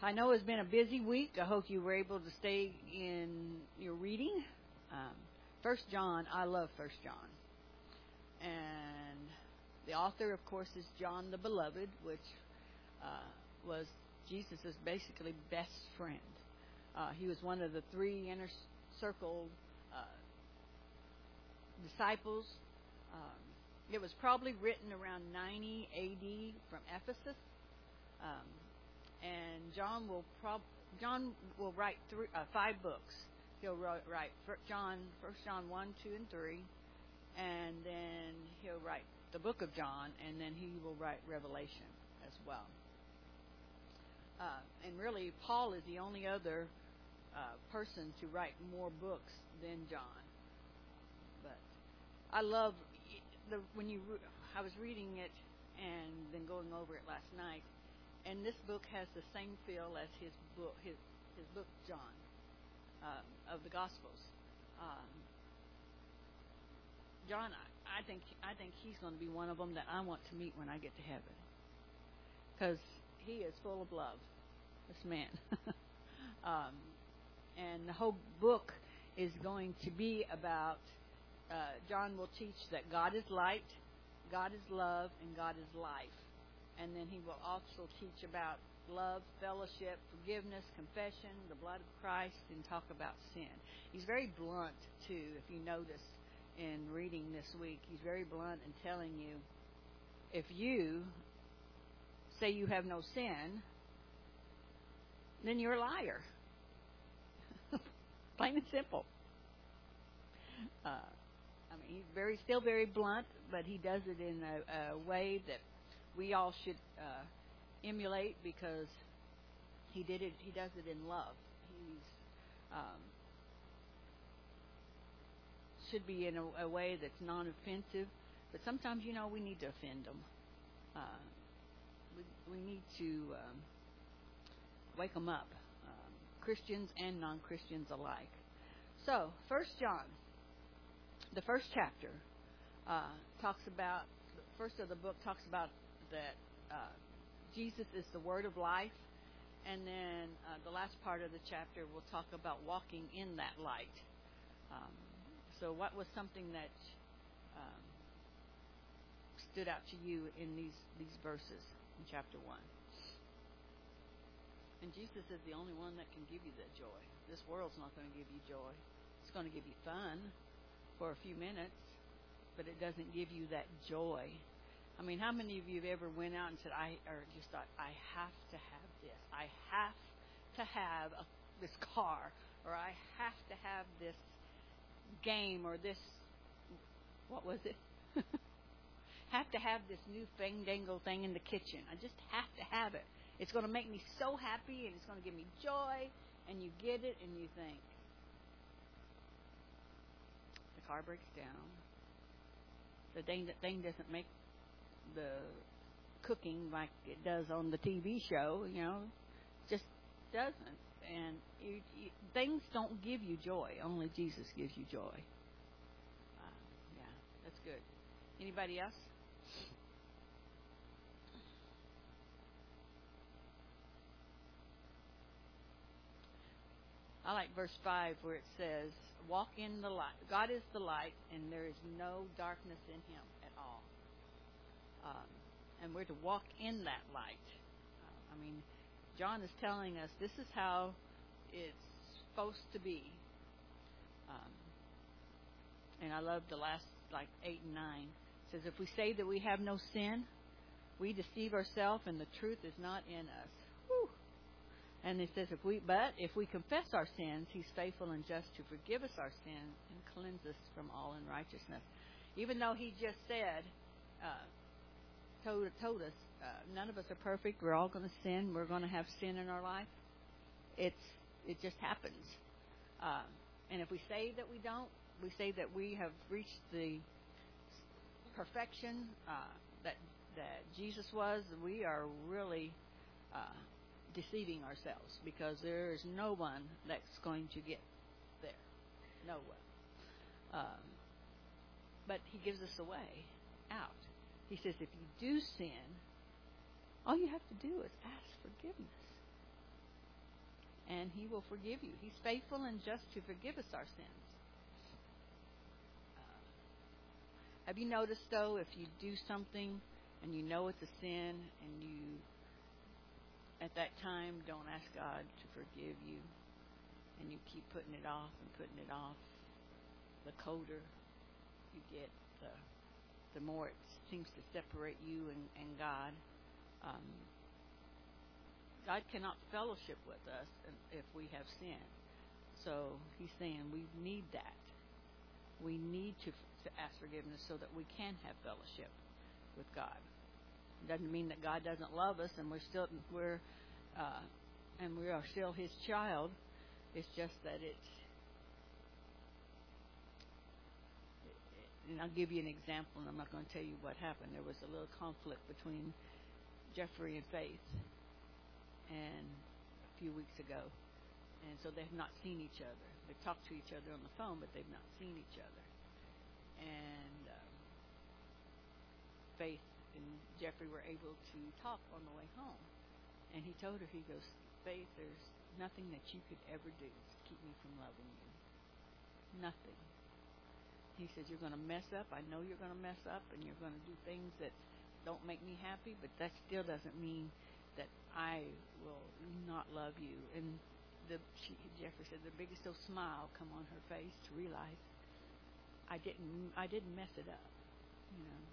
I know it's been a busy week. I hope you were able to stay in your reading. First John, I love First John. And the author, of course, is John the Beloved, which was Jesus' basically best friend. He was one of the three inner circle disciples. It was probably written around 90 A.D. from Ephesus. And John will write 5 books. He'll write First John 1, 2, and 3, and then he'll write the book of John, and then he will write Revelation as well. And really, Paul is the only other person to write more books than John. But I love I was reading it and then going over it last night. And this book has the same feel as his book, John, of the Gospels. John, I think he's going to be one of them that I want to meet when I get to heaven, because he is full of love, this man. And the whole book is going to be about. John will teach that God is light, God is love, and God is life. And then he will also teach about love, fellowship, forgiveness, confession, the blood of Christ, and talk about sin. He's very blunt, too, if you notice in reading this week. He's very blunt in telling you, if you say you have no sin, then you're a liar. Plain and simple. He's still very blunt, but he does it in a way that we all should emulate, because he does it in love. He's should be in a way that's non-offensive, but sometimes we need to offend them. We need to wake them up, Christians and non-Christians alike. So, First John, the first chapter talks about. The first of the book talks about that Jesus is the Word of life, and then the last part of the chapter will talk about walking in that light. So what was something that stood out to you in these verses in chapter 1? And Jesus is the only one that can give you that joy. This world's not going to give you joy. It's going to give you fun for a few minutes, but it doesn't give you that joy. I mean, how many of you have ever went out and said, I have to have this. I have to have this car, or I have to have this game, or this, what was it? Have to have this new fandangle thing in the kitchen. I just have to have it. It's going to make me so happy, and it's going to give me joy, and you get it, and you think, the car breaks down. The thing doesn't make the cooking like it does on the TV show, just doesn't. And things don't give you joy. Only Jesus gives you joy. Yeah, that's good. Anybody else? I like verse 5 where it says, walk in the light. God is the light, and there is no darkness in him at all. And we're to walk in that light. John is telling us this is how it's supposed to be. And I love the last 8 and 9. It says, if we say that we have no sin, we deceive ourselves, and the truth is not in us. Whew. And it says, if we confess our sins, he's faithful and just to forgive us our sins and cleanse us from all unrighteousness. Even though he just said, told us, none of us are perfect. We're all going to sin. We're going to have sin in our life. It just happens. And if we say that we don't, we say that we have reached the perfection that Jesus was, we are really deceiving ourselves, because there is no one that's going to get there. No one. But he gives us a way out. He says if you do sin, all you have to do is ask forgiveness. and He will forgive you. He's faithful and just to forgive us our sins. Have you noticed, though, if you do something and you know it's a sin and you, at that time, don't ask God to forgive you, and you keep putting it off and putting it off, the colder you get, the more it seems to separate you and God. God cannot fellowship with us if we have sinned. So He's saying we need that. We need to ask forgiveness so that we can have fellowship with God. It doesn't mean that God doesn't love us and we are still His child. It's just that and I'll give you an example, and I'm not going to tell you what happened. There was a little conflict between Jeffrey and Faith, and a few weeks ago, and so they've not seen each other. They've talked to each other on the phone, but they've not seen each other. And Faith and Jeffrey were able to talk on the way home, and he told her, he goes, Faith, there's nothing that you could ever do to keep me from loving you. Nothing. He says, you're going to mess up. I know you're going to mess up, and you're going to do things that don't make me happy, but that still doesn't mean that I will not love you. And Jeffrey said the biggest old smile come on her face to realize I didn't mess it up, you know.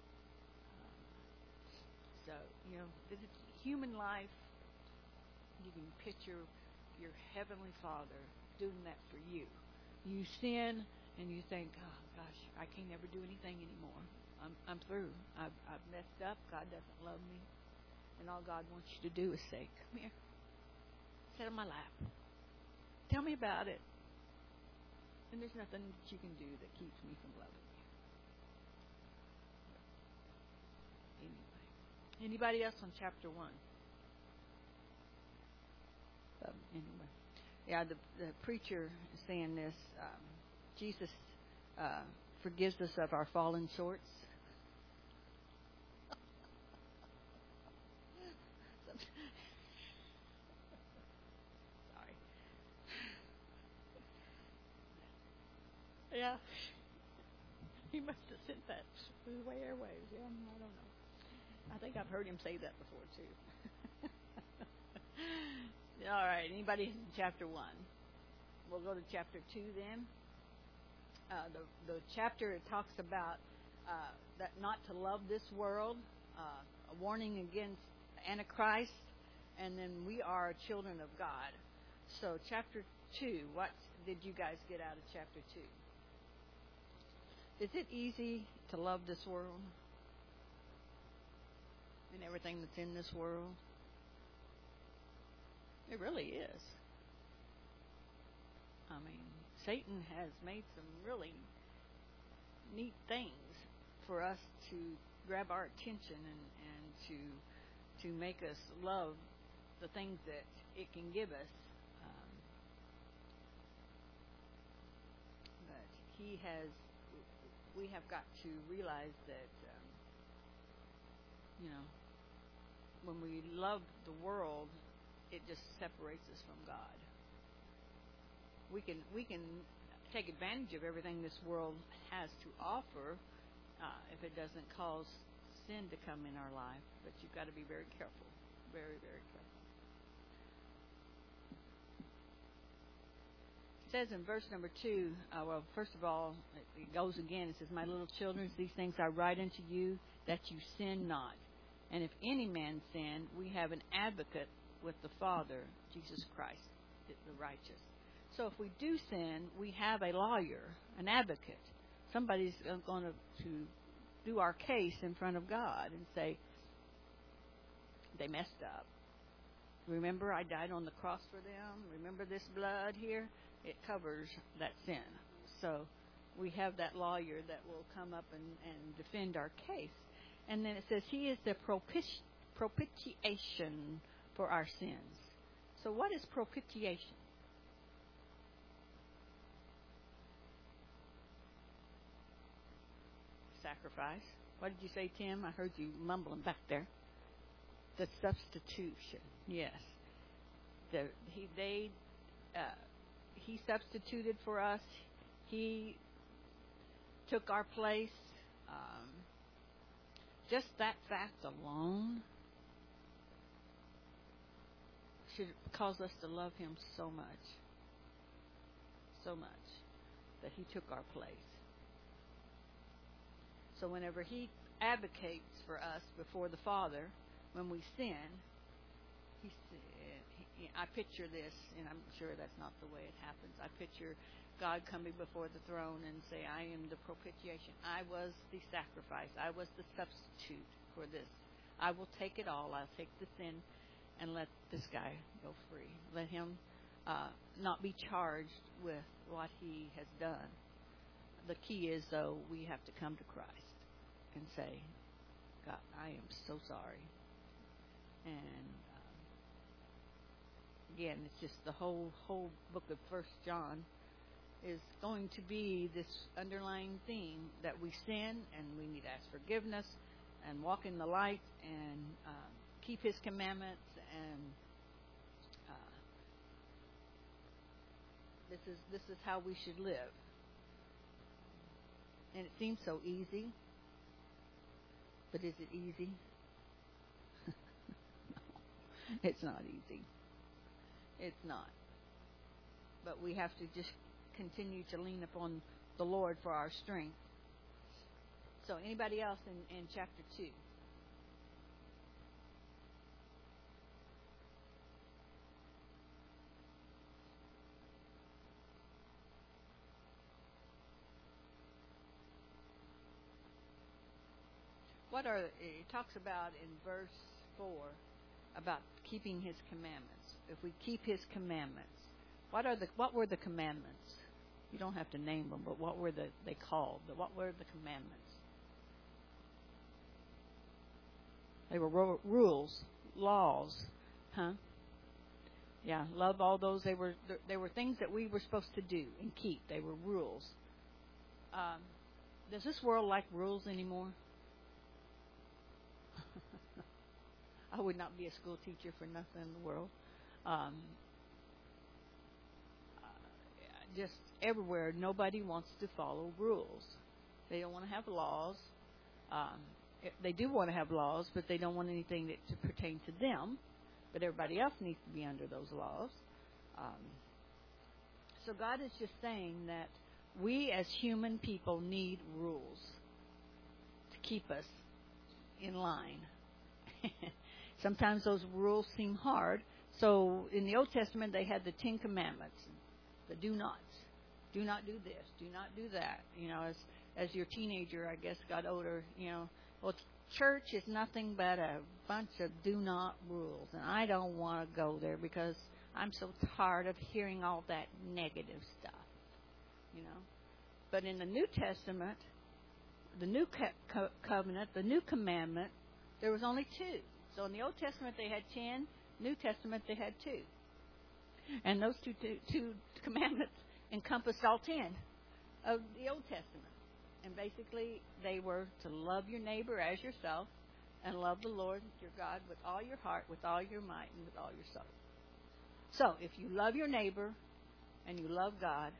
So, you know, this is human life. You can picture your Heavenly Father doing that for you. You sin and you think, oh gosh, I can't ever do anything anymore. I'm through. I've messed up. God doesn't love me. And all God wants you to do is say, come here. Sit on my lap. Tell me about it. And there's nothing that you can do that keeps me from loving you. Anyway. Anybody else on chapter 1? Anyway. Yeah, the preacher is saying this. Jesus forgives us of our fallen shorts. Sorry. Yeah. He must have sent that through the airwaves. Yeah, I don't know. I think I've heard him say that before, too. All right. Anybody in chapter 1? We'll go to chapter 2 then. The chapter it talks about that not to love this world, a warning against Antichrist, and then we are children of God. So chapter 2, what did you guys get out of chapter 2? Is it easy to love this world and everything that's in this world? It really is. I mean, Satan has made some really neat things for us to grab our attention and to make us love the things that it can give us. But we have got to realize that, when we love the world, it just separates us from God. We can take advantage of everything this world has to offer if it doesn't cause sin to come in our life. But you've got to be very careful, very, very careful. It says in verse number 2, well, first of all, it goes again. It says, my little children, these things I write unto you, that you sin not. And if any man sin, we have an advocate with the Father, Jesus Christ, the righteous. So if we do sin, we have a lawyer, an advocate. Somebody's going to do our case in front of God and say, they messed up. Remember, I died on the cross for them. Remember this blood here? It covers that sin. So we have that lawyer that will come up and defend our case. And then it says, he is the propitiation for our sins. So what is propitiation? Sacrifice. What did you say, Tim? I heard you mumbling back there. The substitution. Yes. He substituted for us. He took our place. Just that fact alone should cause us to love Him so much that He took our place. So whenever He advocates for us before the Father when we sin, I picture this, and I'm sure that's not the way it happens. I picture God coming before the throne and say, I am the propitiation. I was the sacrifice. I was the substitute for this. I will take it all. I'll take the sin and let this guy go free. Let him not be charged with what he has done. The key is, though, we have to come to Christ and say, God, I am so sorry. And again, it's just the whole book of 1 John is going to be this underlying theme that we sin and we need to ask forgiveness and walk in the light and keep His commandments, and this is how we should live. And it seems so easy, but is it easy? No, it's not easy. It's not. But we have to just continue to lean upon the Lord for our strength. So anybody else in chapter 2? It talks about in verse 4 about keeping His commandments. If we keep His commandments, what were the commandments? You don't have to name them, but what were they called? What were the commandments? They were rules, laws, huh? Yeah, love all those. They were things that we were supposed to do and keep. They were rules. Does this world like rules anymore? I would not be a school teacher for nothing in the world. Just everywhere, nobody wants to follow rules. They don't want to have laws. They do want to have laws, but they don't want anything to pertain to them. But everybody else needs to be under those laws. So God is just saying that we as human people need rules to keep us in line. Sometimes those rules seem hard. So in the Old Testament, they had the 10 Commandments, the do nots. Do not do this. Do not do that. You know, as your teenager, I guess, got older, well, church is nothing but a bunch of do not rules. And I don't want to go there because I'm so tired of hearing all that negative stuff, But in the New Testament, the New Covenant, the New Commandment, there was only 2. So in the Old Testament they had 10, New Testament they had 2. And those two commandments encompassed all 10 of the Old Testament. And basically they were to love your neighbor as yourself and love the Lord your God with all your heart, with all your might, and with all your soul. So if you love your neighbor and you love God,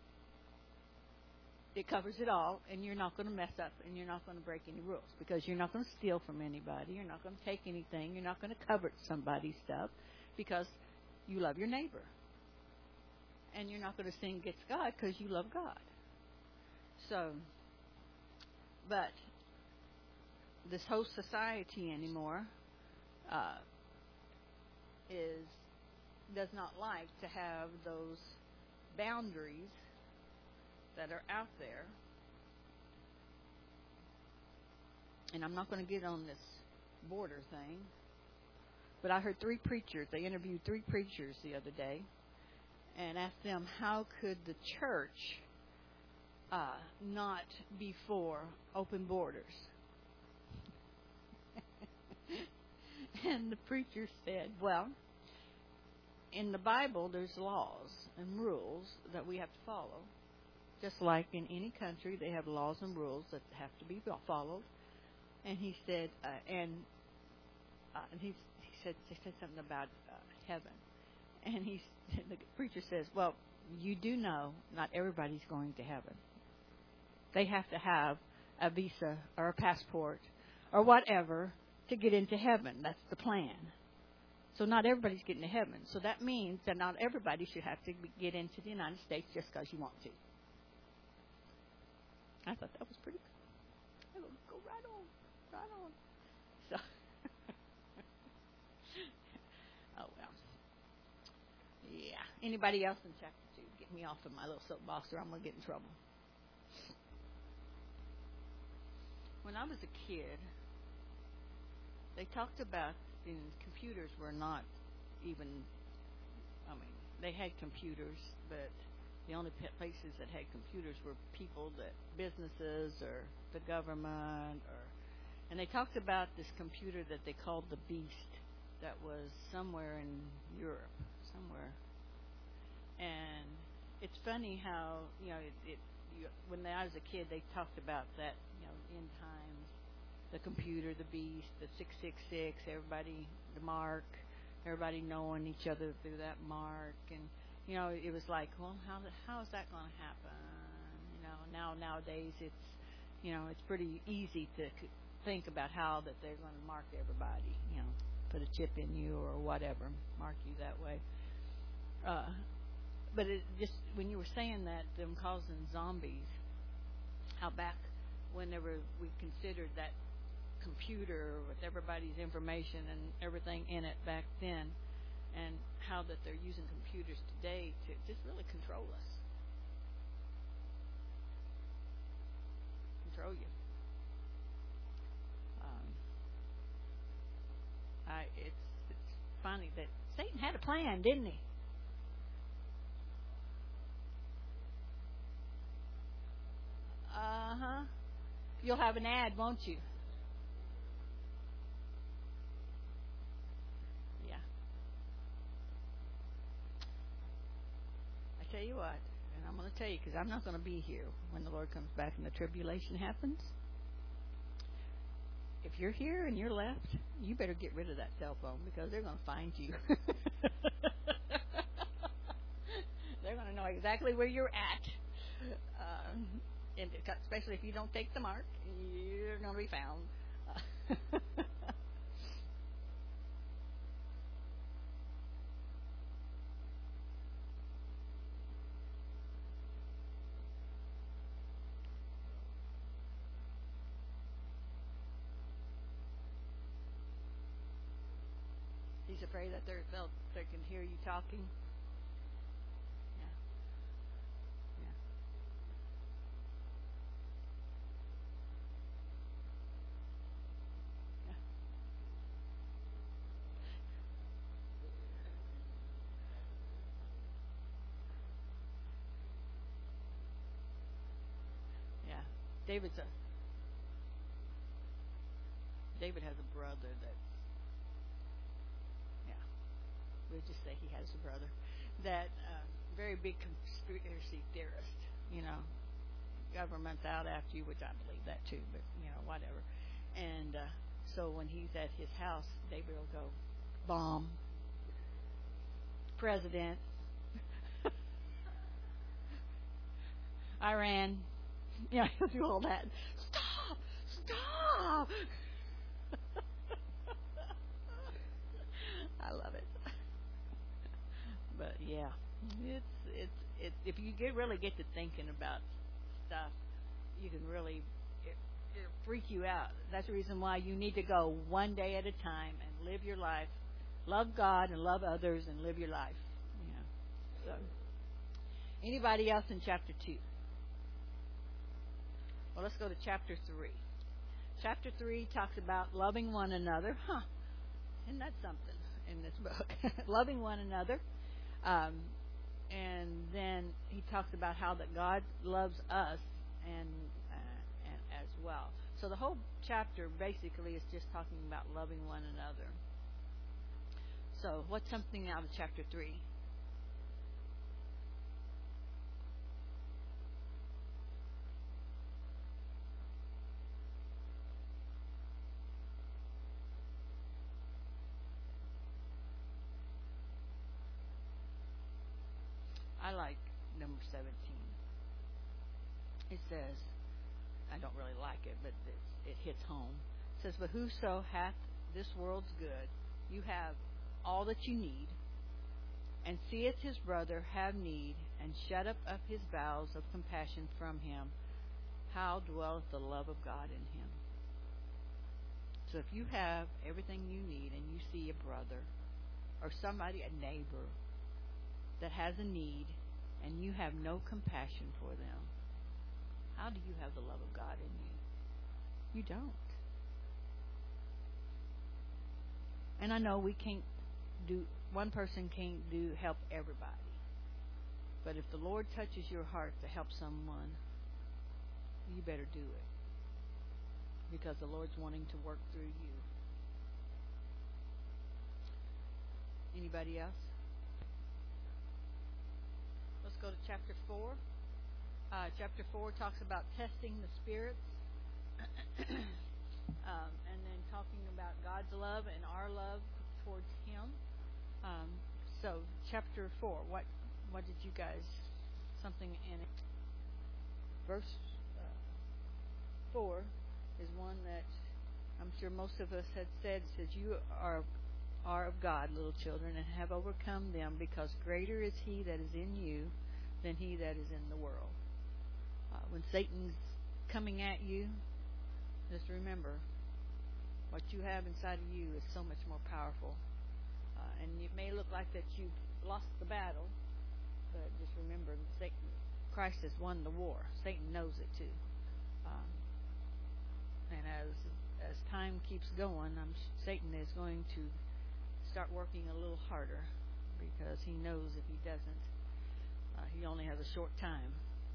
it covers it all, and you're not going to mess up, and you're not going to break any rules, because you're not going to steal from anybody, you're not going to take anything, you're not going to covet somebody's stuff, because you love your neighbor. And you're not going to sin against God because you love God. So, but this whole society anymore does not like to have those boundaries that are out there. And I'm not going to get on this border thing, but I heard 3 preachers. They interviewed 3 preachers the other day and asked them, how could the church not be for open borders? And the preacher said, well, in the Bible there's laws and rules that we have to follow. Just like in any country, they have laws and rules that have to be followed. And he said, he said something about heaven. And the preacher says, well, you do know not everybody's going to heaven. They have to have a visa or a passport or whatever to get into heaven. That's the plan. So not everybody's getting to heaven. So that means that not everybody should have to get into the United States just because you want to. I thought that was pretty cool. Go right on. Right on. So, oh, well. Yeah. Anybody else in chapter 2? Get me off of my little soapbox or I'm going to get in trouble. When I was a kid, they talked about, and computers were not even, they had computers, but the only places that had computers were people businesses or the government, and they talked about this computer that they called the Beast that was somewhere in Europe, somewhere. And it's funny how, when I was a kid, they talked about that, end times, the computer, the Beast, the 666, everybody, the mark, everybody knowing each other through that mark. And, it was like, well, how is that going to happen? Nowadays it's pretty easy to think about how that they're going to mark everybody, put a chip in you or whatever, mark you that way. But it just, when you were saying that, them causing zombies, how back whenever we considered that computer with everybody's information and everything in it back then, and how that they're using computers today to just really control us. Control you. It's funny that Satan had a plan, didn't he? You'll have an ad, won't you? Yeah. I tell you what, and I'm going to tell you because I'm not going to be here when the Lord comes back and the tribulation happens. If you're here and you're left, you better get rid of that cell phone because they're going to find you. They're going to know exactly where you're at. And especially if you don't take the mark, you're going to be found. He's afraid that they can hear you talking. Yeah. Yeah. Yeah. Yeah. David has a brother that, yeah, we'll just say he has a brother that very big conspiracy theorist. Government's out after you, which I believe that too, but whatever. And so when he's at his house, David will go, bomb, president, Iran, he'll do all that. Stop. I love it. But yeah, it's if you really get to thinking about stuff, you can really it'll freak you out. That's the reason why you need to go one day at a time and live your life, love God and love others and live your life. So, anybody else in chapter 2? Well, let's go to chapter 3. Chapter 3 talks about loving one another. Isn't that something in this book? Loving one another. And then he talks about how that God loves us and as well. So the whole chapter basically is just talking about loving one another. So what's something out of chapter 3? I like number 17. It says, I don't really like it, but it hits home. It says, but whoso hath this world's good, you have all that you need, and seeth his brother have need, and shutteth up his bowels of compassion from him, how dwelleth the love of God in him? So if you have everything you need and you see a brother or somebody, a neighbor, that has a need and you have no compassion for them, how do you have the love of God in you? You don't. And I know we can't do, one person can't help everybody. But if the Lord touches your heart to help someone, you better do it. Because the Lord's wanting to work through you. Anybody else? Let's go to chapter 4. Chapter 4 talks about testing the spirits. And then talking about God's love and our love towards Him. So, chapter 4, what did you guys, something in it? Verse 4 is one that I'm sure most of us had said. It says, you are of God, little children, and have overcome them, because greater is He that is in you than he that is in the world. When Satan's coming at you, just remember, what you have inside of you is so much more powerful. And it may look like that you've lost the battle, but just remember, Christ has won the war. Satan knows it too. And as time keeps going, Satan is going to start working a little harder, because he knows if he doesn't, he only has a short time.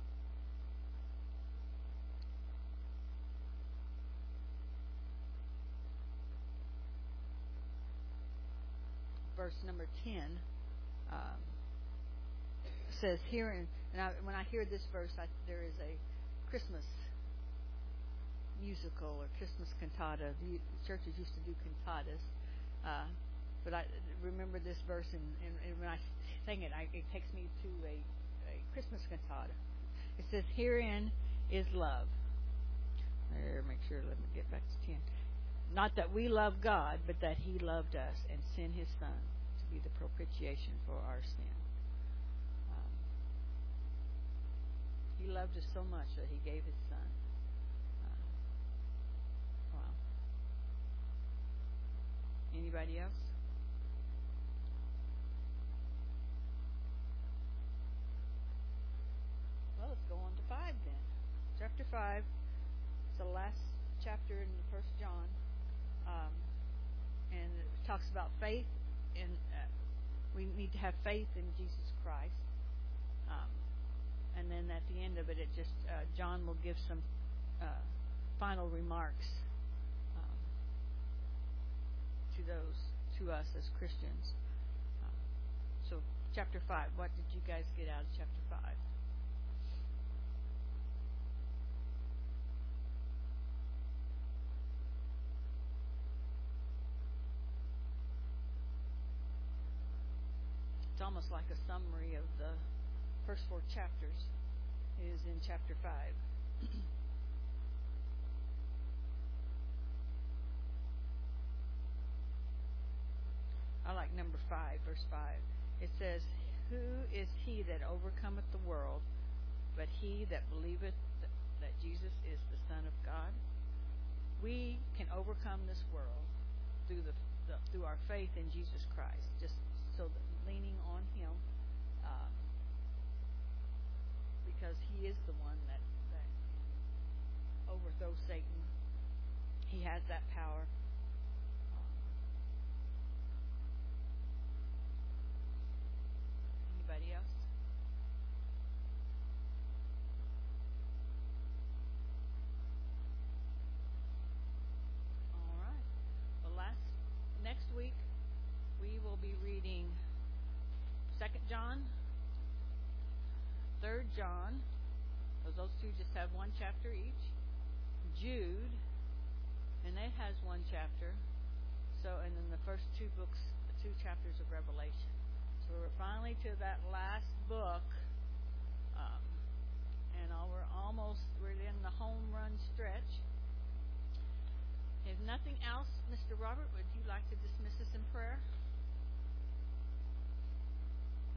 Verse number 10 says here, when I hear this verse, there is a Christmas musical or Christmas cantata. The churches used to do cantatas, but I remember this verse, and when I sing it, it takes me to a Christmas cantata. It says, "Herein is love." There, make sure. Let me get back to 10. Not that we love God, but that He loved us and sent His Son to be the propitiation for our sin. He loved us so much that He gave His Son. Wow. Anybody else? Well, let's go on to 5 then. Chapter 5. It's the last chapter in the First John. And it talks about faith, and we need to have faith in Jesus Christ. And then at the end of it, John will give some final remarks to us as Christians. So, chapter 5. What did you guys get out of chapter 5? It's almost like a summary of the first 4 chapters is in chapter 5. I like number 5, verse 5. It says, "Who is he that overcometh the world, but he that believeth that Jesus is the Son of God?" We can overcome this world through our faith in Jesus Christ. Just so that leaning on Him, because He is the one that overthrows Satan. He has that power. Anybody else? All right. Well, next week we will be reading 2 John, 3 John, because those two just have 1 chapter each. Jude, and it has 1 chapter. So, and then the first 2 books, 2 chapters of Revelation. So we're finally finally to that last book, um, and we're in the home run stretch. If nothing else, Mr. Robert, would you like to